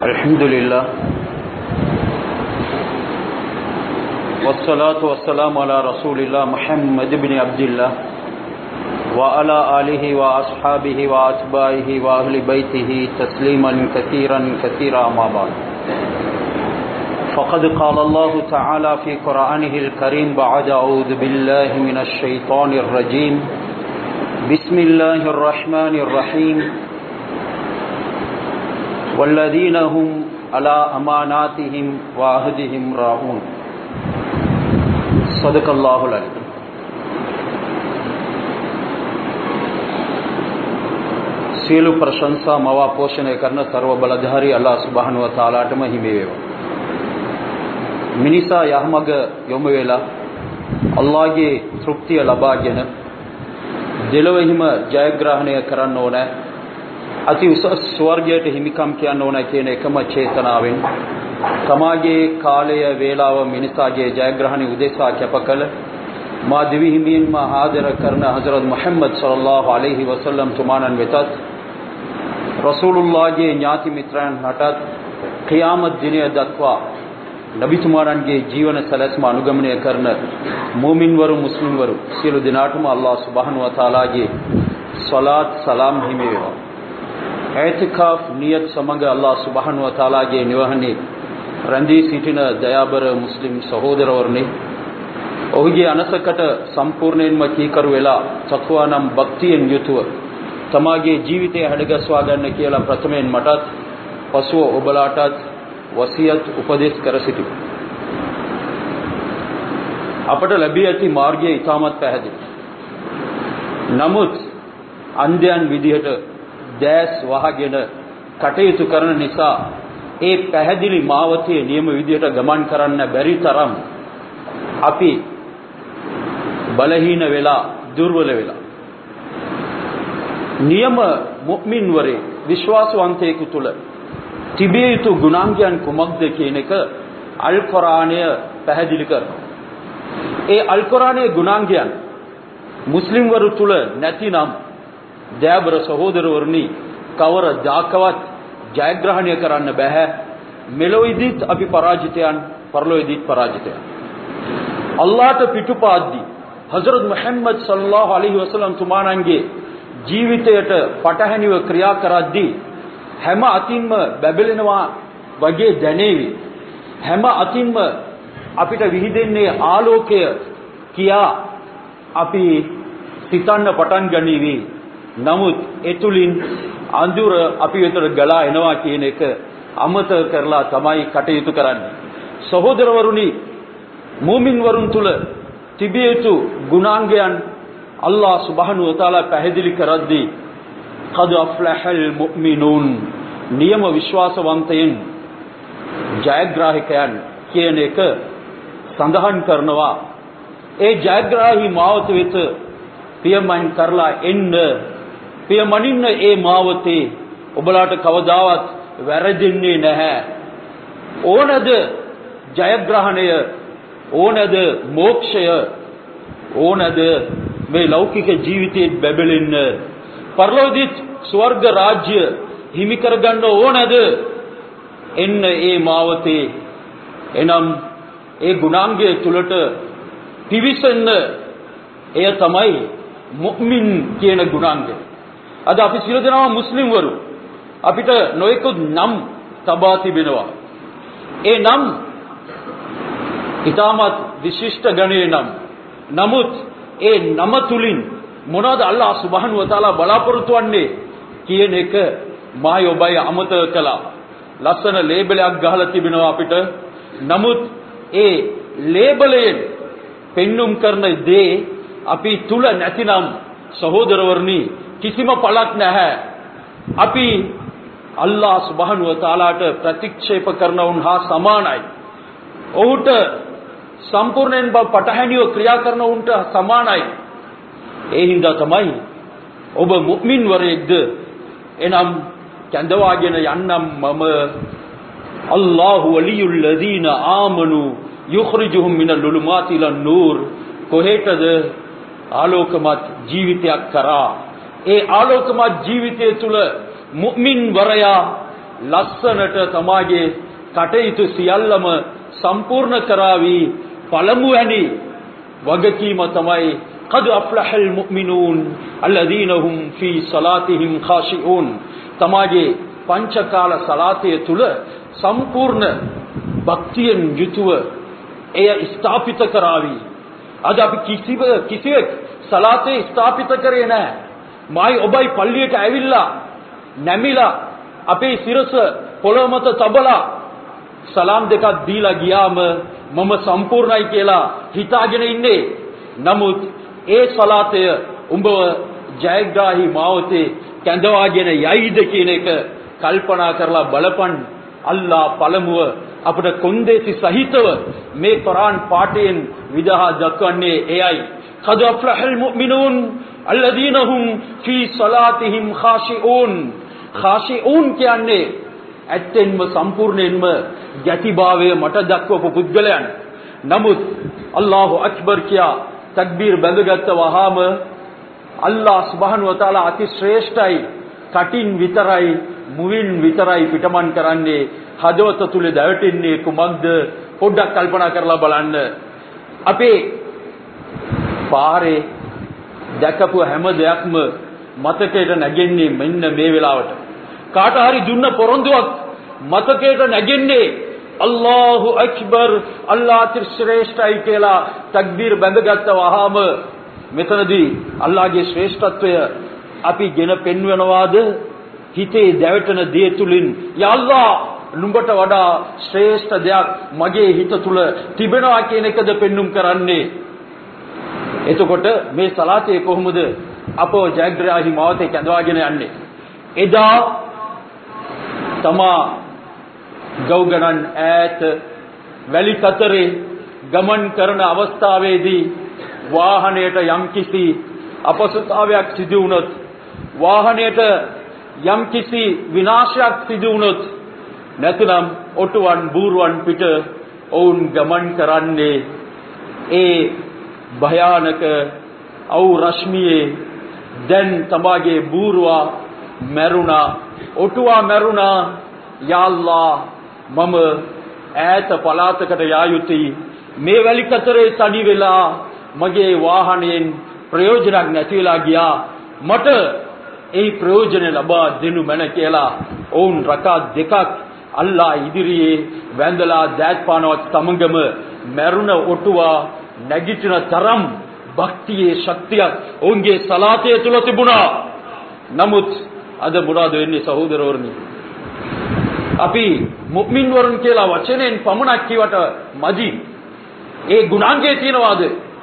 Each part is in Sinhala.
Alhamdulillah, wassalatu wassalamu ala rasulillah Muhammad ibn Abdullah wa ala alihi wa ashabihi wa atba'ihi wa ahli baytihi tasliman kathiran kathira amma ba'd. Faqad qala Allah ta'ala fi Qur'anihi al-Karim ba'da a'udhu billahi minash shaitanir rajim. Bismillahir rahmanir rahim. والذين هم على أماناتهم وعهدهم راعون. صدق الله العظيم. සියලු ප්‍රශංසා මවා පෝෂණය කරන ਸਰව බලධාරී අල්ලාහ් සුබ්හානහු වතාලාටම හිමි වේවා. මිනිසා යහමඟ යොමු වෙලා අල්ලාහ්ගේ තෘප්තිය ලබාගෙන දෙලොවෙහිම ජයග්‍රහණය කරන්න ඕනේ. අති උසස් ස්වර්ගයට හිමිකම් කියන්න ඕන කියන එකම චේතනාවෙන් තමාගේ කාලය වේලාව මිනිසාගේ ජයග්‍රහණය උදෙසා කැප කළ මා දිවි හිමියන්ම ආදර කරන හසරත් මුහම්මද් සල්ලල්ලාහු අලයිහි වසල්ලම් තුමාණන් වෙතත් රසූලුල්ලාහගේ ඥාති මිත්‍රයන් හටත් ඛියාමත් දිනය දක්වා නබිතුමාණන්ගේ ජීවන සැලැස්ම අනුගමනය කරන මුමින්වරු මුස්ලිම්වරු සියලු දෙනාටම අල්ලාහ් සුබ්හානහු වතාලාගේ සලාත් සලාම් හිමි වේවා. ऐतिकाफ नियत समंग अल्लाह सुबहानु व ताला के निवहने रंदी सिटिन दयाबर मुस्लिम सहोदरवर्ने ඔහුගේ අනසකට සම්පූර්ණයෙන්ම කීකරු වෙලා තක්වා නම් භක්තියෙන් යුතුව තමාගේ ජීවිතය හැඩගස්වා ගන්න කියලා ප්‍රථමයෙන් මටත් පසුව ඔබලාටත් වසියත් උපදේශ කර සිටිමි. අපට ලැබී ඇති මාර්ගය ඉතාමත් පැහැදිලි. නමුත් අන්ධයන් විදිහට දැස් වහගෙන කටයුතු කරන නිසා ඒ පැහැදිලි මාවතේ නියම විදියට ගමන් කරන්න බැරි තරම් අපි බලහීන වෙලා දුර්වල වෙලා නියම මුමින් වරේ විශ්වාසවන්තයෙකු තුල තිබිය යුතු ගුණාංගයන් කුමක්ද කියන එක අල් කුර්ආනය පැහැදිලි කරනවා. ඒ අල් කුර්ආනයේ ගුණාංගයන් මුස්ලිම් වරු තුල නැතිනම් දයාබර සහෝදරවරුනි කවර දාකවත් ජයග්‍රහණය කරන්න බෑ. මෙලොවේදීත් අපි පරාජිතයන්, පරලොවේදීත් පරාජිතයන්. අල්ලාහට පිටුපාද්දී හසරත් මුහම්මද් සල්ලල්ලාහු අලයිහි වසල්ලම් තුමාණන්ගේ ජීවිතයට පටහැනිව ක්‍රියා කරද්දී හැම අතින්ම බැබලෙනවා වගේ දැනේවි. හැම අතින්ම අපිට විහිදෙන්නේ ආලෝකය කියා අපි සිතන්න පටන් ගනිවි. නමුත් එතුලින් අඳුර අපි වෙතට ගලා එනවා කියන එක අමතක කරලා තමයි කටයුතු කරන්නේ. සහෝදරවරුනි, මුමින් වරුන් තුල තිබිය යුතු ගුණාංගයන් අල්ලාහ් සුබ්හානහු වතාලා පැහැදිලි කරද්දී qad aflahal mu'minun නියම විශ්වාසවන්තයන් ජයග්‍රාහකයන් කියන එක සඳහන් කරනවා. ඒ ජයග්‍රාහී මාවත වෙත පියමන් කරලා එන්න, පියමනින්න ඒ මාවතේ ඔබලාට කවදාවත් වැරදින්නේ නැහැ. ඕනද ජයග්‍රහණය, ඕනද මෝක්ෂය, ඕනද මේ ලෞකික ජීවිතයේ බැබලෙන්න, පරලෝකීය ස්වර්ග රාජ්‍ය හිමි කරගන්න ඕනද? එන්න ඒ මාවතේ. එනම් ඒ ගුණාංගය තුලට පිවිසෙන්න. එය තමයි මුමින් කියන ගුණාංගය. අද අපි සියලු දෙනාම මුස්ලිම් වරු. අපිට නොයෙකුත් නම් තබා තිබෙනවා. ඒ නම් ඊටමත් විශිෂ්ට ගණයේ නම්. නමුත් ඒ නම තුලින් මොනවද අල්ලාහ් සුබ්හානහු වතාලා බලාපොරොත්තු වෙන්නේ කියන එක මායි ඔබයි අමතක කළා. ලස්සන ලේබලයක් ගහලා තිබෙනවා අපිට. නමුත් ඒ ලේබලයෙන් පෙන්눔 කරන දේ අපි තුල නැතිනම් සහෝදරවරුනි කිසිම පළක් නැහැ. අපි අල්ලාහ් සුබ්හානහු වතාලාට ප්‍රතික්ෂේප කරනවුන් හා සමානයි. ඔහුට සම්පූර්ණයෙන් පටහැනිව ක්‍රියා කරනවුන්ට සමානයි. ඒ හින්දා තමයි ඔබ මුමින් වරයෙක්ද එනම් කැඳවාගෙන යන්නම් මම අල්ලාහු වලියුල් ලදීන ආමනු යුඛ්රිජුහුම් මිනල් ලුලුමාති ඉලන් නූර්. කොහෙටද ආලෝකමත් ජීවිතයක් කරා ඒ ආලෝකමත් ජීවිතය තුළ මුමින් වරයා ලස්සනට තමාගේ කටයුතු සියල්ලම සම්පූර්ණ කරાવી පළමුවැනි වගකීම තමයි قد أفلح المؤمنون الذين هم في صلاتهم خاشعون. තමාගේ පංචකාල සලාතය තුල සම්පූර්ණ භක්තියෙන් යුතුව එය ස්ථාපිත කරાવી. අද අපි කිසිවෙක් සලාතේ ස්ථාපිත කරේ නැහැ. මායි ඔබයි පල්ලියට ඇවිල්ලා නැමිලා අපේ සිරස පොළොව මත තබලා සලාම් දෙකක් දීලා ගියාම මම සම්පූර්ණයි කියලා හිතාගෙන ඉන්නේ. නමුත් ඒ සලාතය උඹව ජයග්‍රාහී මාවතේ කැඳවාගෙන යයිද කියන එක කල්පනා කරලා බලපන්. අල්ලා පළමුව අපට කොන්දේසි සහිතව මේ කුර්ආන් පාඨයෙන් විදහා දක්වන්නේ එයයි. قد أفلح المؤمنون الذين هم في صلاتهم خاشعون. خاشعون කියන්නේ ඇත්තෙන්ම සම්පූර්ණයෙන්ම ගැතිභාවය මට දක්වපු පුද්ගලයන්. නමුත් අල්ලාහු අක්බර් කියා තක්බීර් බැඳගත්ත වහාම අල්ලාහ් සුබ්හානහු වතාලා අති ශ්‍රේෂ්ඨයි. කටින් විතරයි මුවින් විතරයි පිටමන් කරන්නේ. හදවත තුල දැවටෙන්නේ කුමක්ද? පොඩ්ඩක් කල්පනා කරලා බලන්න. අපේ පාරේ දැකපු හැම දෙයක්ම මතකයට නැගෙන්නේ මෙන්න මේ වෙලාවට. කාට හරි දුන්න පොරොන්දුවක් මතකයට නැගෙන්නේ අල්ලාහු අක්බර් අල්ලාහ් ශ්‍රේෂ්ඨයි කියලා තක්බීර් බැඳගත්ත වහාම මෙතනදී අල්ලාහගේ ශ්‍රේෂ්ඨත්වය අපි ගෙන පෙන්වනවාද? හිතේ දැවටෙන දේ තුලින් යා අල්ලාහ් නුඹට වඩා ශ්‍රේෂ්ඨ දෙයක් මගේ හිත තුල තිබෙනවා කියන එකද පෙන්눔 කරන්නේ. එතකොට මේ සලාතේ කොහොමද අපෝ ජයග්‍රාහී මාවතේ කැඳවාගෙන යන්නේ? එදා තමා ගෞගණන් ඈත වැලි කතරේ ගමන් කරන අවස්ථාවේදී වාහනයට යම්කිසි අපසුතාවයක් සිදු වුණොත්, වාහනයට යම්කිසි විනාශයක් සිදු වුණොත්, නැත්නම් ඔටුවන් බූරුවන් පිට ඔවුන් ගමන් කරන්නේ ඒ භයානක අවු රශ්මියේ. දැන් තමාගේ බූරුවා මැරුණා, ඔටුවා මැරුණා. යා අල්ලාහ් මම ඈත පළාතකට යා යුතුයි. මේ වැලි කතරේ තනි වෙලා මගේ වාහනයෙන් ප්‍රයෝජනක් නැති වෙලා ගියා. මට ඒ ප්‍රයෝජන ලබා දෙනු මැන කියලා ඔවුන් රකාත් දෙකක් අල්ලාහ් ඉදිරියේ වැඳලා දෑත් පානවත් සමගම මැරුණ ඔටුවා නැගිටින තරම් භක්තියේ ශක්තියක් ඔවුන්ගේ සලාතය තුල තිබුණා. නමුත් අද මොනවද වෙන්නේ සහෝදරවරුනි? අපි මුමින් වරුන් කියලා වචනෙන් පමණක් කියවට මදි. ඒ ගුණාංගයේ තියනවාද?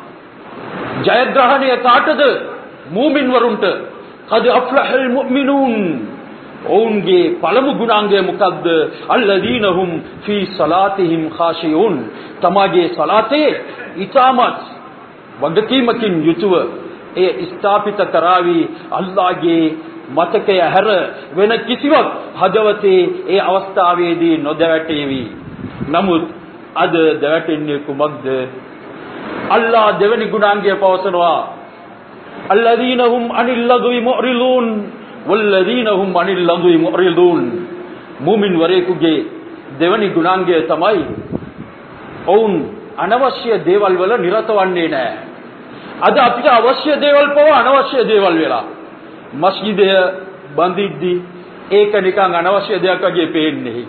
ජයග්‍රහණය කාටද? මුමින් වරුන්ට. قد أفلح المؤمنون. ඔවුන්ගේ පළමු ගුණාංගය මොකද්ද? الذين هم في صلاتهم خاشعون. තමාගේ සලාතේ ඊටමත් වගකීමකින් යුතුව ඒ ස්ථාපිත කරાવી අල්ලාහගේ මතකය හැර වෙන කිසිවක් හදවතේ ඒ අවස්ථාවේදී නොදැවටේවි. නමුත් අද දැවටෙන්නේ කුමක්ද? අල්ලාහ් දෙවනි ගුණාංගය පවසනවා الذين هم عن اللغو معرضون والذين هم عن اللغو معرضون. මුමින් වරේකුගේ දෙවනි ගුණාංගය තමයි ඔවුන් අනවශ්‍ය දේවල් වල නිරත වන්නේ නැහැ. අද අපිට අවශ්‍ය දේවල් පව අනවශ්‍ය දේවල් වෙලා. මස්ජිදය බඳිද්දී ඒක නිකන් අනවශ්‍ය දෙයක් වගේ පේන්නේ.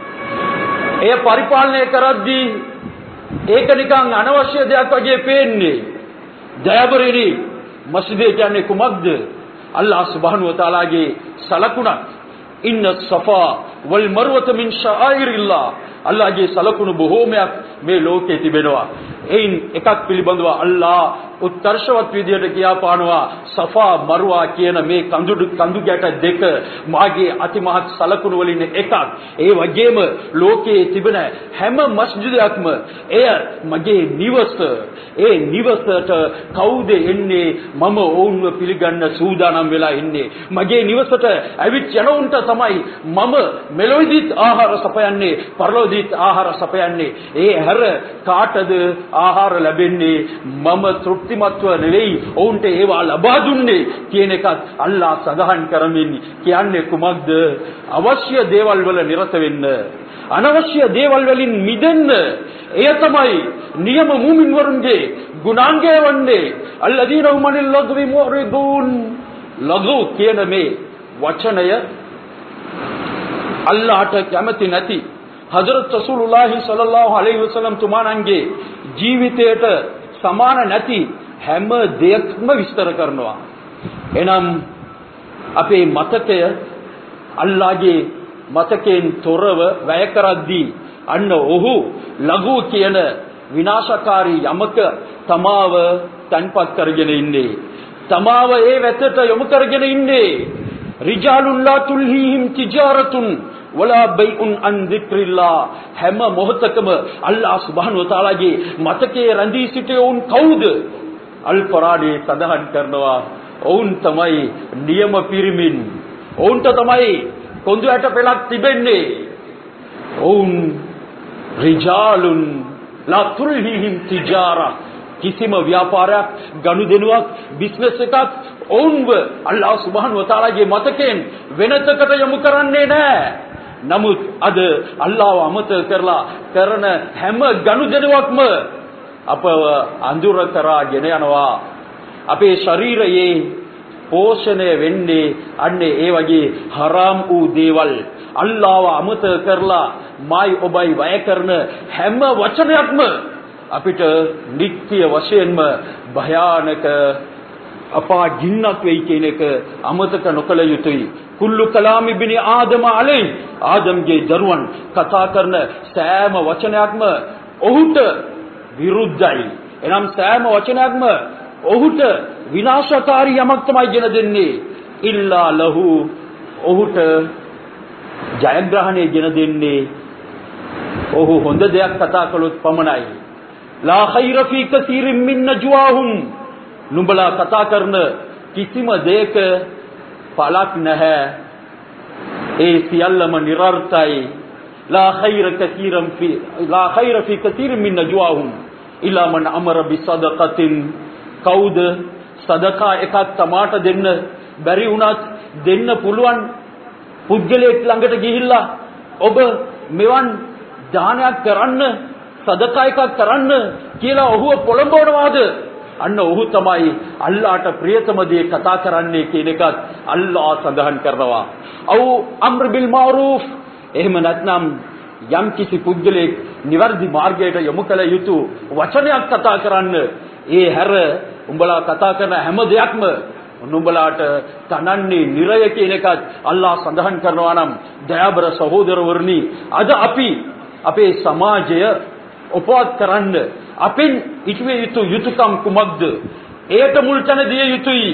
එය පරිපාලනය කරද්දී ඒක නිකන් අනවශ්‍ය දෙයක් වගේ පේන්නේ. ජයබරිනි මස්ජිදය කියන්නේ කුමක්ද? අල්ලාහ් සුබ්හානහු වතාලාගේ සලකුණක්. ඉන්න සෆා වල් මර්වත මින් ශායිරිල්ලාහ්. අල්ලාහගේ සලකුණු බොහෝමයක් මේ ලෝකේ තිබෙනවා. එයින් එකක් පිළිබඳව අල්ලාහ් උත්කර්ෂවත් විදියට කියා පානවා සෆා මර්වා කියන මේ කඳු ගැට දෙක මාගේ අතිමහත් සලකුණු වලින් එකක්. ඒ වගේම ලෝකයේ තිබෙන හැම මස්ජිදයක්ම එය මගේ නිවස. ඒ නිවසට කවුද එන්නේ? මම ඔවුන්ව පිළිගන්න සූදානම් වෙලා ඉන්නේ. මගේ නිවසට ඇවිත් යනවුන්ට තමයි මම මෙලොවදීත් ආහාර සපයන්නේ, පරලොවදීත් ආහාර සපයන්නේ. ඒ හැර කාටද ආහාර ලැබෙන්නේ? මම තෘප්ති බුද්ධිමත්ව නෙවෙයි ඔවුන්ට ඒවා ලබා දුන්නේ කියන එකත් අල්ලාහ් සඳහන් කරමින් කියන්නේ කුමක්ද? අවශ්‍ය දේවල් වල නිරත වෙන්න, අනවශ්‍ය දේවල් වලින් මිදෙන්න. එය තමයි නියම මුමින් වරුන්ගේ ගුණාංගය වන්නේ. අල්ලදීන හුමනිල් ලග්වි මුරිදුන්. ලගු කියන මේ වචනය අල්ලාහට කැමති නැති හදරත් රසූලුල්ලාහි සල්ලල්ලාහු අලයිහි වසල්ලම් තුමාණන්ගේ ජීවිතයට සමාන නැති හැම දෙයක්ම විස්තර කරනවා. එනම් අපේ මතකය අල්ලාහගේ මතකයෙන් තොරව වැය කරද්දී අන්න ඔහු ලඝු කියන විනාශකාරී යමක තමාව තන්පත් කරගෙන ඉන්නේ. තමාව ඒ වැතට යොමු කරගෙන ඉන්නේ. රිජාලුන් ලා තුල්හීහිම් තිජාරතුන් වලා බයිඋන් අන් දික්රිල්ලා. හැම මොහොතකම අල්ලාහ් සුබ්හානහු වතාලාගේ මතකයේ රැඳී සිටියවුන් කවුද? අල් කුර්ආනයේ සඳහන් කරනවා ඔවුන් තමයි නියම පිරිමින්. ඔවුන්ට තමයි කොඳු ඇට පෙලක් තිබෙන්නේ. ඔවුන් රිජාලුන් ලා තුල්හීහිම් තිජාරා. කිසිම ව්‍යාපාරයක්, ගනුදෙනුවක්, බිස්නස් එකක් ඔවුන්ව අල්ලාහ් සුබ්හානහු වතාලාගේ මතකයෙන් වෙනතකට යොමු කරන්නේ නැහැ. නමුත් අද අල්ලාහ්ව අමතක කරලා කරන හැම ගනුදෙනුවක්ම අපව අඳුර කරාගෙන යනවා. අපේ ශරීරයේ පෝෂණය වෙන්නේ අන්නේ ඒ වගේ හරාම් වූ දේවල්. අල්ලාහ්ව අමතක කරලා මායි ඔබයි වැය කරන හැම වචනයක්ම අපිට නිත්‍ය වශයෙන්ම භයානක අපා ජින්නක් වෙයි කියන එක අමතක නොකළ යුතුයි. කුල්ලු කලාම් ඉබ්නි ආදම අලයි. ආදම්ගේ දරුවන් කතා කරන සෑම වචනයක්ම ඔහුට විරුද්ධයි. එනම් සෑම වචනයක්ම ඔහුට විනාශකාරී යමක් තමයි ගෙන දෙන්නේ. ඉල්ලා ලහු ඔහුට ජයග්‍රහණය ගෙන දෙන්නේ ඔහු හොඳ දෙයක් කතා කළොත් පමණයි. ලා ඛෛර ෆී කසීරින් මින් නජ්වාහුම්. නුඹලා කතා කරන කිසිම දෙයක පළක් නැහැ. ඒ සියල්ලම නිර්ර්ථයි. ලා ඛෛර ෆී කසීරින් මින් නජ්වාහුම් ඉල්ලා මන් අමර බිසදකතින්. කවුද සදකා එකක් තමාට දෙන්න බැරි වුණත් දෙන්න පුළුවන් පුද්ගලයෙක් ළඟට ගිහිල්ලා ඔබ මෙවන් දානයක් කරන්න, සදකා එකක් කරන්න කියලා ඔහුව පොළඹවනවාද? අන්න ඔහු තමයි අල්ලාහට ප්‍රියතම දේ කතා කරන්නේ කියන එකත් අල්ලාහ් සඳහන් කරනවා. අව් අම්ර් බිල් මාරූෆ්. එහෙම නැත්නම් යම් කිසි පුද්ගලයෙක් නිවැරදි මාර්ගයට යොමු කළ යුතු වචනයක් කතා කරන්න. ඒ හැර උඹලා කතා කරන හැම දෙයක්ම නුඹලාට තනන්නේ නිරය කියන එකත් අල්ලාහ් සඳහන් කරනවා. නම් දයාබර සහෝදරවරුනි, අද අපි අපේ සමාජය උපවත් කරන්න අපෙන් ඉක්විය යුතු යුතුයකම් කුමක්ද? එයට මුල් තැන දිය යුතුයි.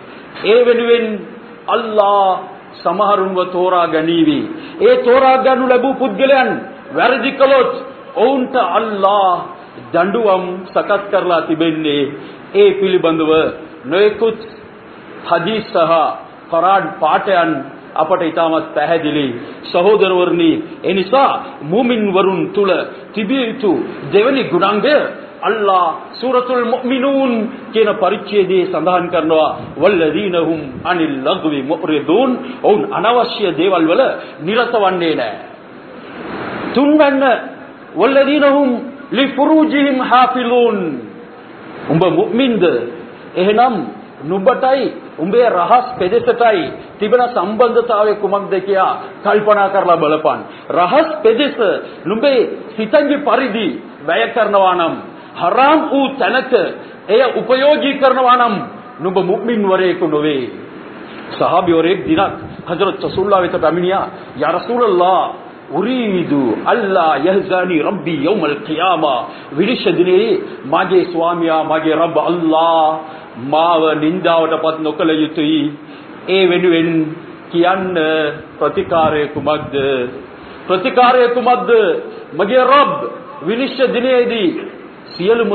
ඒ වෙනුවෙන් අල්ලාහ් සමහරුන්ව තෝරා ගනීවි. ඒ තෝරා ගන්නු ලැබූ පුද්ගලයන් වැරදි කළොත් ඔවුන්ට අල්ලාහ් දඬුවම් සකස් කරලා තිබෙන්නේ. ඒ පිළිබඳව නොයෙකුත් හදීස් සහ කුර්ආන් පාඨයන් අපට ඊටමත් පැහැදිලි. සහෝදරවරුනි, ඒ නිසා මුමින් වරුන් තුල තිබිය යුතු දෙවනි ගුණාංගය අල්ලාහ් සූරතුල් මුමිනූන් කියන පරිච්ඡේදයේ සඳහන් කරනවා වල්ලදීන හුම් අනිල් ලග්වි මුරිදුන්. ඔවුන් අනවශ්‍ය දේවල් වල නිරත වන්නේ නැහැ. තුන්වැන්න වල්ලදීන හුම් ලිෆුරූජිහිම් හාෆිලූන්. උඹ මුමින්ද? එහෙනම් නුඹටයි උඹේ රහස් පෙදෙසටයි තිබෙන සම්බන්ධතාවය කුමක්ද කියා කල්පනා කරලා බලපන්. රහස් පෙදෙස නුඹේ සිතංගි පරිදි වැය කරනවා නම්, හරාම් වූ තැනක එය උපයෝගී කරනවා නම් නුඹ මුමින් වරයෙකු නොවේ. සහාබිවරයෙක් දිනක් හජරත් රසූලුල්ලාහ වෙත පැමිණියා. යා රසූලල්ලාහ් උරීදු අල්ලා යහ්සානි රබ්බි යෞමල් ඛියාමා. විනිශ්චය දිනේ මාගේ ස්වාමියා, මාගේ රබ් අල්ලාහ් මාව නින්දාවටපත් නොකළ යුතුයි. ඒ වෙනුවෙන් කියන්න ප්‍රතිකාරය කුමක්ද? ප්‍රතිකාරය කුමක්ද? මගේ රබ් විනිශ්චය දිනේදී සියලුම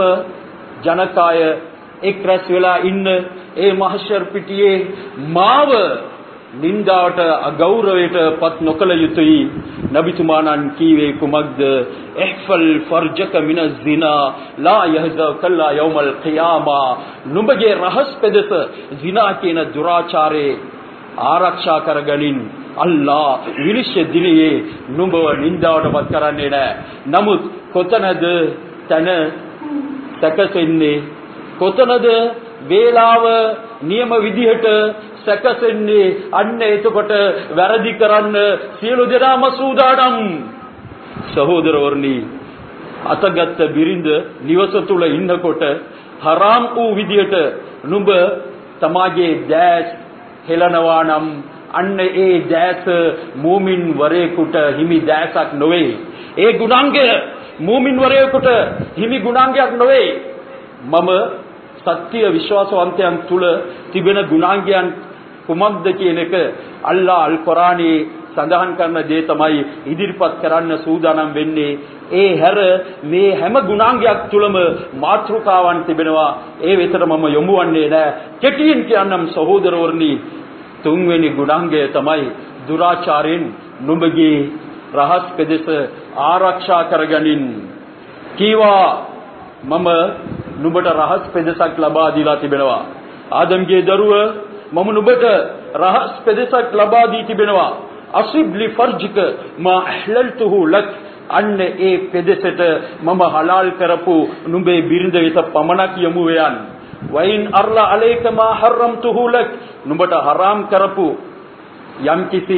ජනකාය එක් රැස් වෙලා ඉන්න ඒ මහෂර් පිටියේ මාව නින්දාවට අගෞරවයට පත් නොකළ යුතුයි. නබිතුමාණන් කීවේ කුමක්ද? ඉහ්ෆල් ෆර්ජක මින zina ලා යහ්සකල්ලා යෞමල් ඛියාමා. නුඹගේ රහස් පෙදෙස zina කියන දුරාචාරේ ආරක්ෂා කරගනින්. අල්ලා විනිශ්චය දිනේ නුඹව නින්දාවට පත් කරන්නේ නැහැ. නමුත් කොතනද තන සැකසෙන්නේ? කොතනද වේලාව නියම විදිහට සැකසෙන්නේ? අන්න එතකොට වැරදි කරන්න සියලු දෙනාම සූදානම්. සහෝදරවරුනි, අතගත් බිරිඳ නිවස තුල ඉන්නකොට හරාම් වූ විදිහට නුඹ තමාගේ දැස් හෙලනවා නම් අන්න ඒ දැස මුමින් වරේකට හිමි දැසක් නොවේ. ඒ ගුණාංගය මුමින් වරේකට හිමි ගුණාංගයක් නොවේ. මම සත්‍ය විශ්වාසවන්තයන් තුල තිබෙන ගුණාංගයන් කුමක්ද කියන එක අල්ලා අල් කුරානයේ සඳහන් කරන දේ තමයි ඉදිරිපත් කරන්න සූදානම් වෙන්නේ. ඒ හැර මේ හැම ගුණාංගයක් තුලම මාතෘකාවන් තිබෙනවා. ඒ වෙතට මම යොමු වන්නේ නැහැ. කෙටියෙන් කියන්නම් සහෝදරවරුනි, තුන්වෙනි ගුණාංගය තමයි දුරාචාරයෙන් නුඹගේ රහස් පෙදෙස ආරක්ෂා කරගනින්. කීවා මම නුඹට රහස් පෙදෙසක් ලබා දීලා තිබෙනවා. ආදම්ගේ දරුව මම නුඹට රහස් පෙදෙසක් ලබා දී තිබෙනවා. අසිබ් ලි ෆර්ජික මා අහ්ලල්තුහු ලක්. අන්න ඒ පෙදෙසට මම හලාල් කරපු නුඹේ බිරිඳ වෙත පමණක් යමු වේයන්. වයින් අර්ලා අලයික මා හර්රම්තුහු ලක්. නුඹට හරාම් කරපු යම්කිසි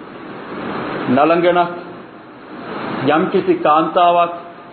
නලංගනක්, යම්කිසි කාන්තාවක්,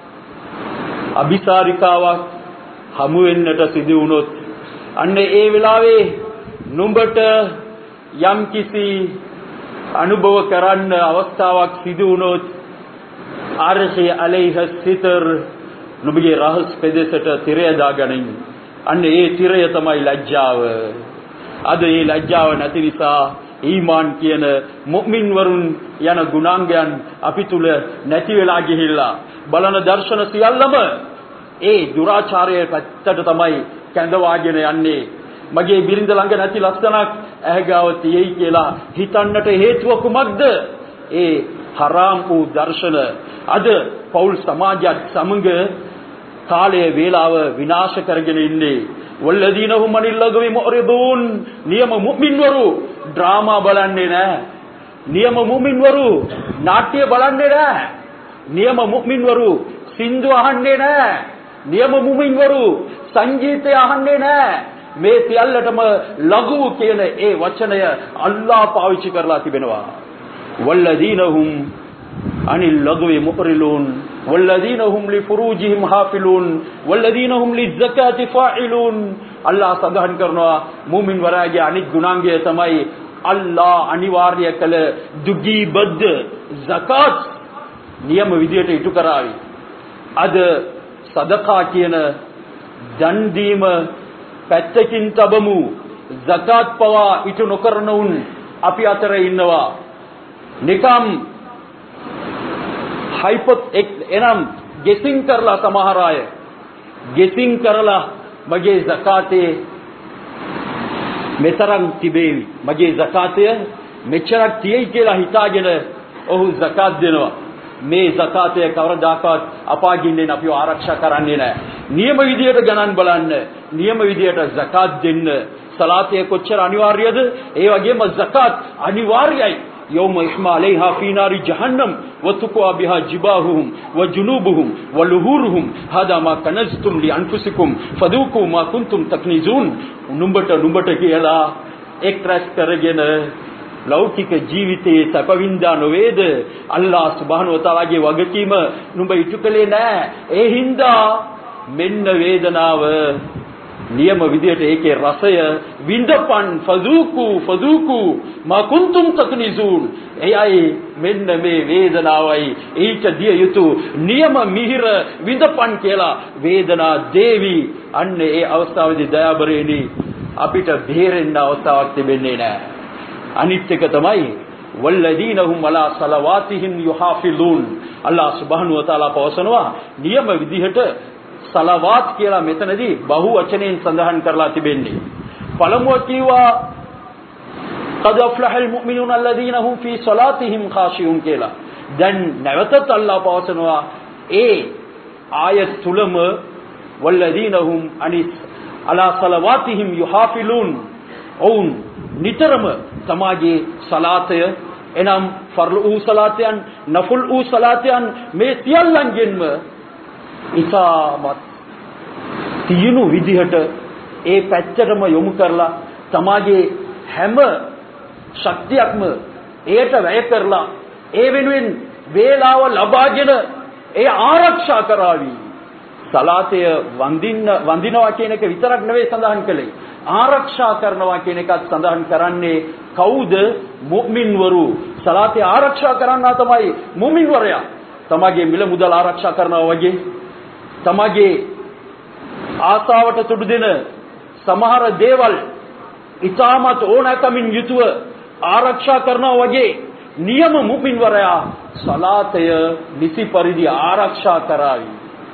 අபிසාරිකාවක් හමු වෙන්නට සිදු වුණොත්, අන්න ඒ වෙලාවේ නුඹට යම්කිසි අනුභව කරන්න අවස්ථාවක් සිදු වුණොත්, අර්ෂි අලයිහ සිතර, නුඹගේ රහස් පෙදෙසට තිරය දාගනින්. අන්න ඒ තිරය තමයි ලැජ්ජාව. අද මේ ලැජ්ජාව නැති නිසා ඊමාන් කියන මුමින් වරුන් යන ගුණාංගයන් අපි තුල නැති වෙලා ගිහිල්ලා බලන දර්ශන සියල්ලම ඒ දුරාචාරයේ පැත්තට තමයි කැඳවාගෙන යන්නේ. මගේ බිරිඳ ළඟ නැති ලස්සනක් ඇහැගාව තියෙයි කියලා හිතන්නට හේතුව කුමක්ද? ඒ හරාම් වූ දර්ශන අද පෞල් සමාජයත් සමග කාලයේ වේලාව විනාශ කරගෙන ඉන්නේ. වල්ලදීන හුම් අනිල් ලගවි මුරිදුන්. නියම මුමින්වරු ඩ්‍රාමා බලන්නේ නැහැ. නියම මුමින්වරු නාට්‍ය බලන්නේ නැහැ. නියම මුමින්වරු සින්දු අහන්නේ නැහැ. නියම මුමින්වරු සංගීතය අහන්නේ නැහැ. මේ සියල්ලටම ලඝු කියන ඒ වචනය අල්ලා පාවිච්චි කරලා තිබෙනවා. වල්ලදීන හුම් අනිල් ලගවි මුරිලුන් والذين هم لفروجهم حافظون والذين هم للزكاة فاعلون. අල්ලා සඳහන් කරනවා මුමින් වරාගේ අනිත් ගුණාංගය තමයි අල්ලා අනිවාර්ය කළ දුගී බද්ද zakat නියම විදියට ඉටු කරાવી. අද සදකා කියන දන් දීම පැත්තකින් තබමු. zakat පවා ඉටු නොකරන උන් අපි අතර ඉන්නවා. නිකම් එනම් ගෙසින් කරලා සමහර අය ගෙසින් කරලා මගේ zakaතේ මෙතරම් තිබේවි, මගේ zakaතය මෙච්චරක් තියෙයි කියලා හිතාගෙන ඔහු zakat දෙනවා. මේ zakaතය කවරදාකවත් අපාගින්නෙන් අපිව ආරක්ෂා කරන්නේ නැහැ. නියම විදියට ගණන් බලන්න, නියම විදියට zakat දෙන්න. සලාතය කොච්චර අනිවාර්යද? ඒ වගේම zakat අනිවාර්යයි. يوم يحمى عليها في نار جهنم وتقوى بها جباههم وجنوبهم ولهورهم هذا ما كنزتم لانفسكم فذوقوا ما كنتم تكنزون. නුඹට කියලා එක්රැස් කරගෙන ලෞකික ජීවිතයේ සැපවින්දා නොවේද? අල්ලාහ් සුබ්හානහු වතාලාගේ වගකීම නුඹ ඉටු කළේ නැහැ. ඒ හින්දා මෙන්න වේදනාව නියම විදියට ඒකේ රසය විඳපන්. ෆදූකු මා කුන්තුම් තක්නිසූන්. එයයි මෙන්න මේ වේදනාවයි ඊට දිය යුතු නියම මිහිර විඳපන් කියලා වේදනා දේවි. අන්න ඒ අවස්ථාවේදී දයාබරේනි අපිට බේරෙන්න අවස්ථාවක් තිබෙන්නේ නැහැ. අනිත් එක තමයි වල්ලදීන හුම් අලා සලවාතිහිම් යුහාෆිලූන්. අල්ලාහ් සුබ්හානහු වතාලා පවසනවා නියම විදිහට සලවාත් කියලා මෙතනදී බහු වචනයෙන් සඳහන් කරලා තිබෙන්නේ. පළමුව කිව්වා qad aflahal mu'minuna alladhina hum fi salatihim khashi'un කියලා. දැන් නැවතත් අල්ලාහ් පවසනවා ඒ ආයත් තුලම walladhina hum ala salawatihim yuhafilun. ඔවුන් නිතරම තමාගේ සලාතය එනම් ෆර්ලු වූ සලාතයන් නෆුල් වූ සලාතයන් මේ සියල්ලන්ගෙන්ම ඉතාමත් තියුණු විදිහට ඒ පැත්තටම යොමු කරලා තමාගේ හැම ශක්තියක්ම ඒට වැය කරලා ඒ වෙනුවෙන් වේලාව ලබාගෙන ඒ ආරක්ෂා කරાવી. සලාතය වඳිනවා කියන එක විතරක් නෙවෙයි සඳහන් කළේ. ආරක්ෂා කරනවා කියන එකත් සඳහන් කරන්නේ කවුද? මුමින්වරු. සලාතය ආරක්ෂා කරන්නා තමයි මුමින්වරයා. තමගේ මිල මුදල් ආරක්ෂා කරනවා වගේ, තමගේ ආසාවට තුඩු දෙන සමහර දේවල් ඉතාමත් ඕනෑකමින් යුතුව ආරක්ෂා කරනවා වගේ නියම මුමින්වරයා සලාතය නිසි පරිදි ආරක්ෂා කරાવી.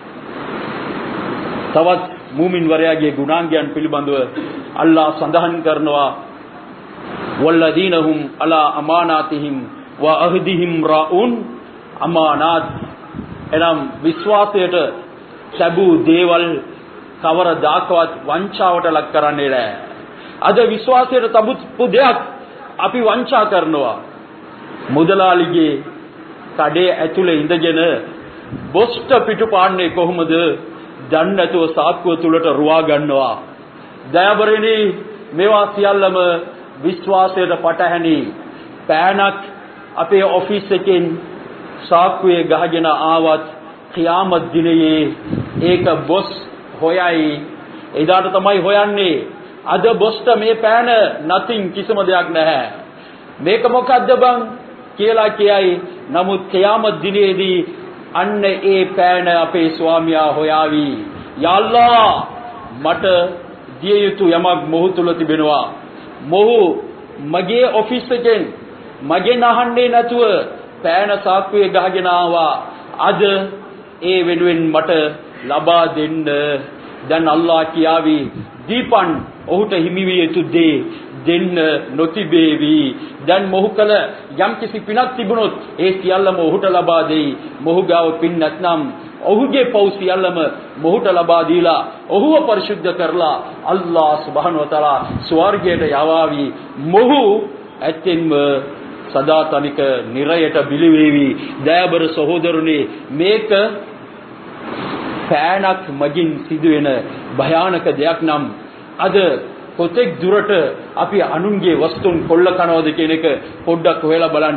තවත් මුමින්වරයාගේ ගුණාංගයන් පිළිබඳව අල්ලාහ් සඳහන් කරනවා වල්ලදීන හුම් අලා අමානාතිහිම් වා අහදිහිම් රාඋන්. අමානාත් එනම් විශ්වාසයට ලැබූ දේවල් කවරදාකවත් වංචාවට ලක් කරන්නේ නැහැ. අද විශ්වාසයට තබපු දෙයක් අපි වංචා කරනවා. මුදලාලිගේ කඩේ ඇතුලේ ඉඳගෙන බොස්ට පිටු පාන්නේ කොහොමද? දන්නේ නැතුව සාක්කුව තුලට රුවා ගන්නවා. දයාබරේනි, මේවා සියල්ලම විශ්වාසයට පටහැනි. පෑනක් අපේ ඔෆිස් එකෙන් සාක්කුවේ ගහගෙන ආවත් ඛියාමත් දිනයේ ඒක බොස් හොයයි. එදාට තමයි හොයන්නේ. අද බොස්ට මේ පෑන nothing, කිසිම දෙයක් නැහැ. මේක මොකද්ද බං කියලා කියයි. නමුත් ඛියාමත් දිනේදී අන්න ඒ පෑන අපේ ස්වාමියා හොයාවි. යා අල්ලාහ්, මට දිය යුතු යමක් මොහු තුල තිබෙනවා. මොහු මගේ ඔෆිස් එකෙන් මගෙන් අහන්නේ නැතුව පෑන සාක්කුවේ ගහගෙන ආවා. අද ඒ වෙනුවෙන් මට ලබා දෙන්න. දැන් අල්ලාහ් කියාවි දීපන් ඔහුට හිමි විය යුතු දේ දෙන්න නොතිබේවි. දැන් මොහු කල යම් කිසි පිනක් තිබුණොත් ඒ සියල්ලම ඔහුට ලබා දෙයි. මොහු ගාව පින් නැත්නම් ඔහුගේ පව් සියල්ලම මොහුට ලබා දීලා ඔහුව පරිශුද්ධ කරලා අල්ලාහ් සුබ්හානහු වතාලා ස්වර්ගයට යවාවි. මොහු ඇත්තෙන්ම සදාතනික නිරයට බිලිවේවි. දයාබර සහෝදරනි, මේක පෑනක් මගින් සිදුවෙන භයානක දෙයක් නම් අද කොතෙක් දුරට අපි අනුන්ගේ වස්තුන් කොල්ල කනවද කියන එක පොඩ්ඩක් හොයලා බලන්න.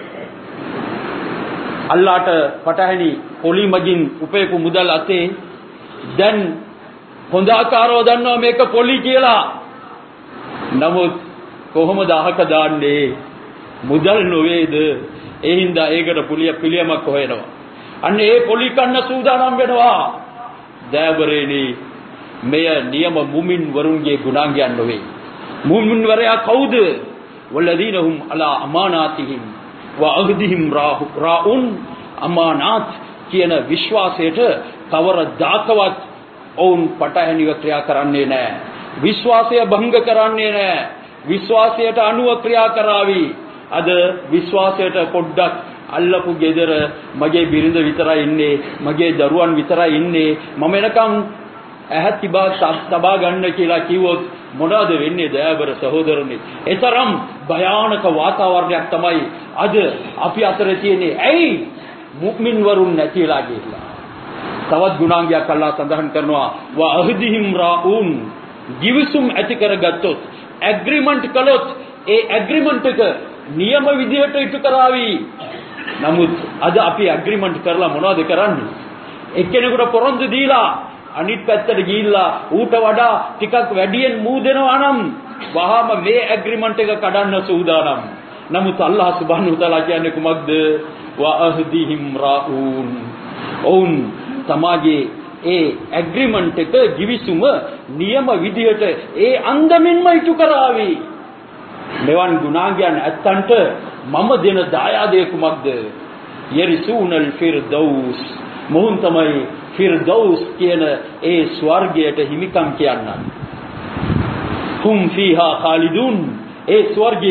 අල්ලාහට පටහැනි පොලි මගින් උපයපු මුදල් අතේ දැන් හොඳ ආකාරව දන්නවා මේක පොලි කියලා. නමුත් කොහොමද අහක දාන්නේ? මුදල් නොවේද? ඒ හින්දා ඒකට පිළියමක් හොයනවා. අන්න ඒ පොලි කන්න සූදානම් වෙනවා. දයාබරේනි, මෙය නියම මුමින් වරුන්ගේ ගුණාංගයන් නොවේ. මුමින් වරයා කවුද? වල්ලදීන හුම් අලා අමානාතිහිම් වා අහදිහිම් රාඋන්. අමානාත් කියන විශ්වාසයට කවරදාකවත් ඔවුන් පටහැනිව ක්‍රියා කරන්නේ නැහැ. විශ්වාසය භංග කරන්නේ නැහැ. විශ්වාසයට අනුව ක්‍රියා කරાવી. අද විශ්වාසයට පොඩ්ඩක් අල්ලපු ගෙදර මගේ බිරිඳ විතරයි ඉන්නේ, මගේ දරුවන් විතරයි ඉන්නේ, මම එනකම් ඇහත් තබා ගන්න කියලා කිව්වොත් මොනවද වෙන්නේ? දයාබර සහෝදරනි, ඒතරම් භයානක වාතාවරණයක් තමයි අද අපි අතර තියෙන්නේ. ඇයි? මුමින් වරුන් නැතිලා ගිහිල්ලා. තවත් ගුණාංගයක් අල්ලාහ් සඳහන් කරනවා වා අහදිහිම් රාඋන්. givisum ඇති කරගත්තොත්, ඇග්‍රීමන්ට් කළොත් ඒ ඇග්‍රීමන්ට් එක නියම විදිහට ඉටු කරાવી. නමුත් අද අපි ඇග්‍රීමන්ට් කරලා මොනවද කරන්නේ? එක්කෙනෙකුට පොරොන්දු දීලා අනිත් පැත්තට ගිහිල්ලා ඌට වඩා ටිකක් වැඩියෙන් මූ දෙනවා නම් වහාම මේ ඇග්‍රීමන්ට් එක කඩන්න සූදානම්. නමුත් අල්ලාහ් සුබ්හානහු තාලා කියන්නේ කුමක්ද? වා අහදිහිම් රාඋන්. ඔවුන් තමාගේ ඒ ඇග්‍රීමන්ට් එක givisum නියම විදිහට ඒ අන්දමින්ම ඉටු කරાવી. මෙවන් ගුණාංගයන් ඇත්තන්ට මම දෙන දායාදය කුමක්ද? යරිසූනල් ෆිර්දෞස්. මොහුන් තමයි ෆිර්දෞස් කියන ඒ ස්වර්ගයට හිමිකම් කියන්නන්. හුම් ෆීහා ખાලිදුන්. ඒ ස්වර්ගයේ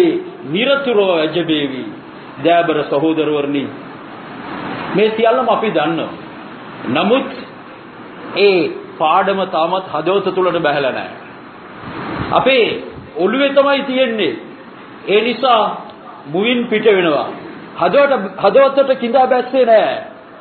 නිරතුරුව ඇජබේවි. දයාබර සහෝදරවරුනි, මේ සියල්ලම අපි දන්නවා. නමුත් ඒ පාඩම තාමත් හදවත තුලට බැහැලා නැහැ. අපේ ඔළුවේ තමයි තියෙන්නේ. ඒ නිසා මුවින් පිට වෙනවා. හදවතට කිඳා බැස්සේ නැහැ.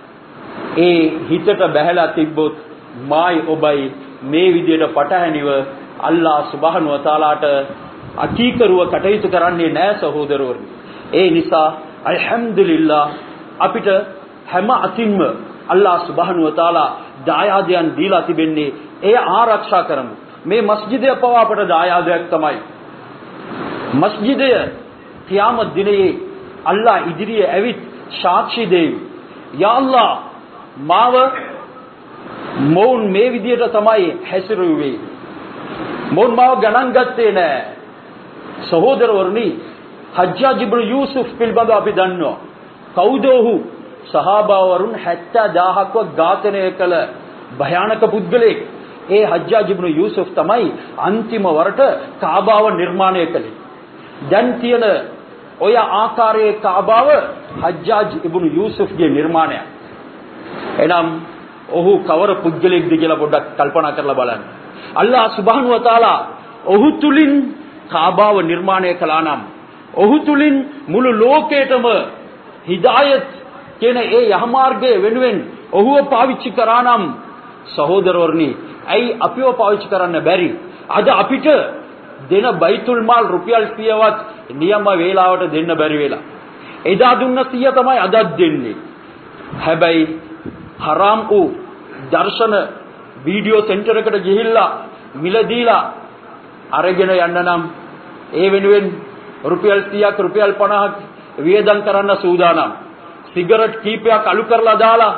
ඒ හිතට බැහැලා තිබ්බොත් මායි ඔබයි මේ විදියට පටහැනිව අල්ලාහ් සුබ්හානහු වතාලාට අකීකරුව කටයුතු කරන්නේ නැහැ සහෝදරවරුනි. ඒ නිසා අල්හම්දුලිල්ලාහ් අපිට හැම අතින්ම අල්ලාහ් සුබ්හානහු වතාලා දායාදයන් දීලා තිබෙන්නේ ඒ ආරක්ෂා කරමු. මේ මස්ජිදය පවා අපට දායාදයක් තමයි. මස්ජිදය කියාමත් දිනයේ අල්ලාහ් ඉදිරියේ ඇවිත් සාක්ෂි දෙයි. යා අල්ලාහ් මාව මොවුන් මේ විදියට තමයි හැසිරුවේ. මොවුන් මාව ගණන් ගත්තේ නැහැ. සහෝදරවරුනි, හජ්ජාජ් ඉබ්නු යූසුෆ් පිළිබඳව අපි දන්නවා. කවුද ඔහු? සහාබාවරුන් 70000ක්ව ඝාතනය කළ භයානක පුද්ගලෙක්. ඒ හජ්ජාජ් ඉබ්නු යූසුෆ් තමයි අන්තිම වරට කාබාව නිර්මාණය කළේ. දැන් තියෙන ඔය ආකාරයේ කාබාව හජ්ජාජ් ඉබ්නු යූසුෆ්ගේ නිර්මාණයක්. එනම් ඔහු කවර පුද්ගලෙක්ද කියලා පොඩ්ඩක් කල්පනා කරලා බලන්න. අල්ලාහ් සුබ්හානහු වතාලා ඔහු තුලින් කාබාව නිර්මාණය කළා නම්, ඔහු තුලින් මුළු ලෝකයටම හිදායත් කියන ඒ යහමාර්ගයේ වෙනුවෙන් ඔහුව පාවිච්චි කරා නම් සහෝදරවරුනි, ඇයි අපිව පාවිච්චි කරන්න බැරි? අද අපිට දෙන බයිතුල් මාල් රුපියල් 100වත් නියම වේලාවට දෙන්න බැරි වෙලා. එදා දුන්න 100 තමයි අදත් දෙන්නේ. හැබැයි හරාම් වූ දර්ශන වීඩියෝ සෙන්ටර් එකට ගිහිල්ලා මිල දීලා අරගෙන යන්න නම් ඒ වෙනුවෙන් රුපියල් 30ක් රුපියල් 50ක් වියදම් කරන්න සූදානම්. සිගරට් කීපයක් අලු කරලා දාලා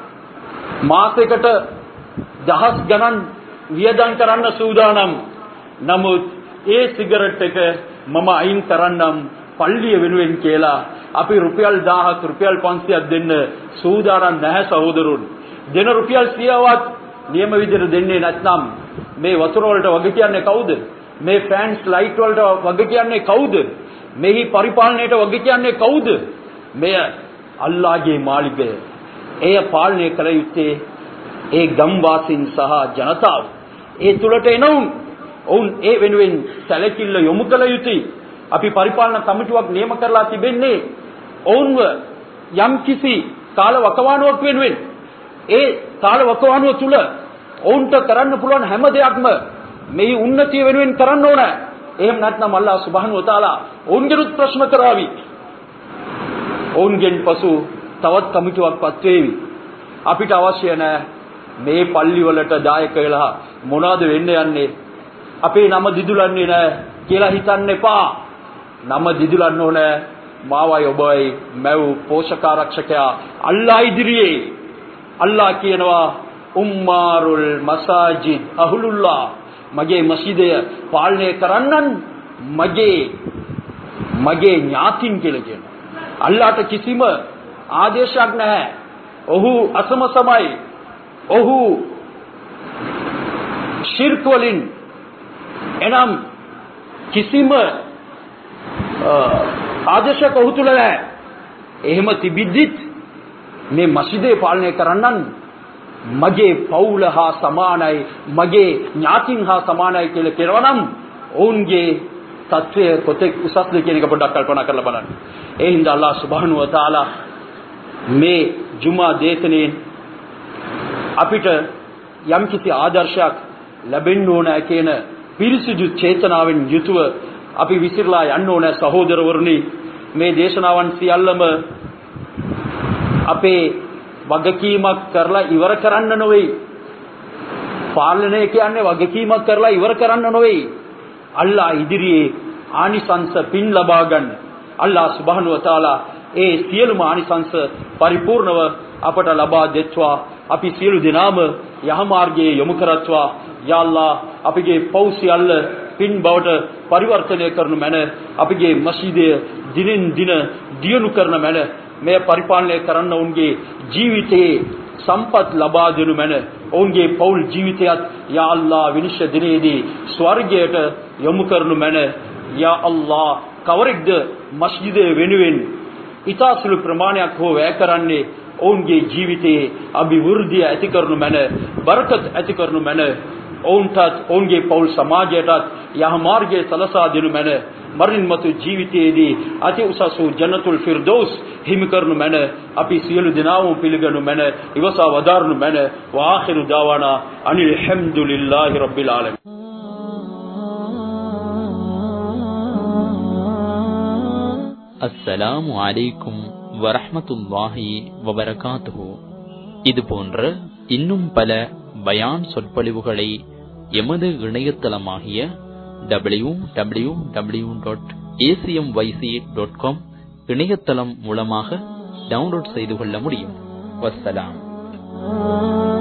මාසෙකට දහස් ගණන් වියදම් කරන්න සූදානම්. නමුත් ඒ සිගරට් එක මම අයින් කරන්නම් පල්ලිය වෙනුවෙන් කියලා අපි රුපියල් 1000ක් රුපියල් 500ක් දෙන්න සූදානම් නැහැ සහෝදරුන්. දෙන රුපියල් 100වත් නියම විදිහට දෙන්නේ නැත්නම් මේ වතුර වලට වග කියන්නේ කවුද? මේ ෆෑන්ස් ලයිට් වලට වග කියන්නේ කවුද? මෙහි පරිපාලනයට වග කියන්නේ කවුද? මෙය අල්ලාහ්ගේ මාලිගය. එය පාලනය කළ යුත්තේ ඒ ගම්වාසීන් සහ ජනතාව. ඒ තුලට එනවුන් ඔවුන් ඒ වෙනුවෙන් සැලකිල්ල යොමු කළ යුතුයි. අපි පරිපාලන කමිටුවක් නියම කරලා තිබෙන්නේ ඔවුන්ව යම්කිසි කාල වකවානුවක් වෙනුවෙන්. ඒ කාල වකවානුව තුල ඔවුන්ට කරන්න පුළුවන් හැම දෙයක්ම මේ උන්නතිය වෙනුවෙන් කරන්න ඕන. එහෙම නැත්නම් අල්ලාහ් සුබ්හානහු වතාලා ඔවුන්ගෙනුත් ප්‍රශ්න කරાવી. ඔවුන්ගෙන් පසු තවත් කමිටුවක්පත් වේවි. අපිට අවශ්‍ය නැහැ මේ පල්ලි වලට දායක වෙලා මොනවද වෙන්න යන්නේ, අපේ නම දිදුලන්නේ නැහැ කියලා හිතන්න එපා. නම දිදුලන්න ඕනේ මාවයි ඔබයි මැව් පෝෂකාරක්ෂකයා අල්ලාහ් ඉදිරියේ. අල්ලාහ් කියනවා උම්මාරුල් මසාජිද් අහ්ලුල්ලාහ්, මගේ මස්ජිදය පාලනය කරන්නන් මගේ ඥාතින් කියලා කියනවා. අල්ලාහට කිසිම ආදේශයක් නැහැ. ඔහු අසමසමයි. ඔහු ශිර්ක් වලින් එනම් කිසිම ආදේශයක් ඔහු තුල නැහැ. එහෙම තිබිද්දිත් මේ මස්ජිදේ පාලනය කරන්නන් මගේ පවුල හා සමානයි, මගේ ඥාතින් හා සමානයි කියලා කියනවා නම් ඔවුන්ගේ තත්වය කොතෙක් උසස්ද කියන එක පොඩ්ඩක් කල්පනා කරලා බලන්න. ඒ හින්දා අල්ලාහ් සුබ්හානහු වතාලා මේ ජුමා දේශනේ අපිට යම්කිසි ආදර්ශයක් ලැබෙන්න ඕන කියන පිරිසිදු චේතනාවෙන් යුතුව අපි විසිරලා යන්න ඕන සහෝදරවරුනි. මේ දේශනාවන් සියල්ලම අපේ වගකීමක් කරලා ඉවර කරන්න නොවේ. පාලනය කියන්නේ වගකීමක් කරලා ඉවර කරන්න නොවේ. අල්ලාහ් ඉදිරියේ ආනිසංස පින් ලබා ගන්න. අල්ලාහ් සුබ්හානහු වතාලා ඒ සියලුම ආනිසංස පරිපූර්ණව අපට ලබා දෙත්වා. අපි සියලු දෙනාම යහමාර්ගයේ යොමු කරත්වා. යා අල්ලාහ් අපගේ පව් සියල්ල පින් බවට පරිවර්තනය කරනු මැන. අපගේ මස්ජිදය දිනෙන් දින දියුණු කරන මැන. මේ පරිපාලනය කරන්න ඔවුන්ගේ ජීවිතයේ සම්පත් ලබා දෙනු මැන. ඔවුන්ගේ පෞල් ජීවිතයත් යා අල්ලාහ් විනිශ්චය දිනේදී ස්වර්ගයට යොමු කරනු මැන. යා අල්ලාහ් කවරෙක්ද මස්ජිදේ වෙනුවෙන් ඉතාසුළු ප්‍රමාණයක් හෝ වැය කරන්නේ ඔවුන්ගේ ජීවිතයේ අභිවෘද්ධිය ඇති කරනු මැන බරකත් ඇති කරනු මැන ඔවුන්ටත් ඔවුන්ගේ පවුල් සමාජයටත් යහමාර්ගයේ සලසා දෙනු මැන මරණින් මතු ජීවිතයේදී අති උසස් වූ ජන්නතුල් ෆිර්දෞස් හිමි කරනු මැන අපි සියලු දෙනාම පිළිගනු මැන ඉවසා වදාරනු මැන වාඛිරු දාවානා අනිල් හම්දුලිල්ලාහි රබ්බිල් ආලමීන්. அஸ்ஸலாமு அலைக்கும் வரஹ்மத்துல்லாஹி வபரகாத்துஹு. இது போன்ற இன்னும் பல பயான் சொற்பொழிவுகளை எமது இணையதளமாகிய www.acmyc.com இணையதளம் மூலமாக டவுன்லோட் செய்து கொள்ள முடியும். வஸ்ஸலாம்.